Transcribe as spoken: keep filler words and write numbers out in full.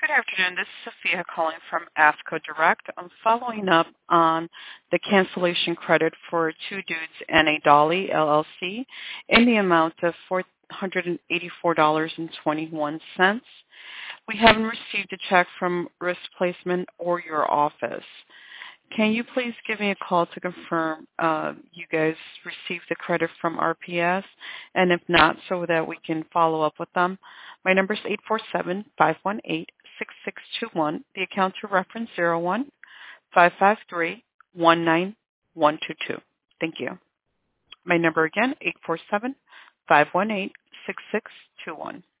Good afternoon. This is Sophia calling from AFCO Direct. I'm following up on the cancellation credit for Two Dudes and a Dolly, L L C, in the amount of four hundred eighty-four dollars and twenty-one cents. We haven't received a check from Risk Placement or your office. Can you please give me a call to confirm uh, you guys received the credit from R P S, and if not, so that we can follow up with them? My number is eight four seven, five one eight, six six two one. The account to reference zero one five five three one nine one two two. Thank you. My number again, eight four seven, five one eight, six six two one.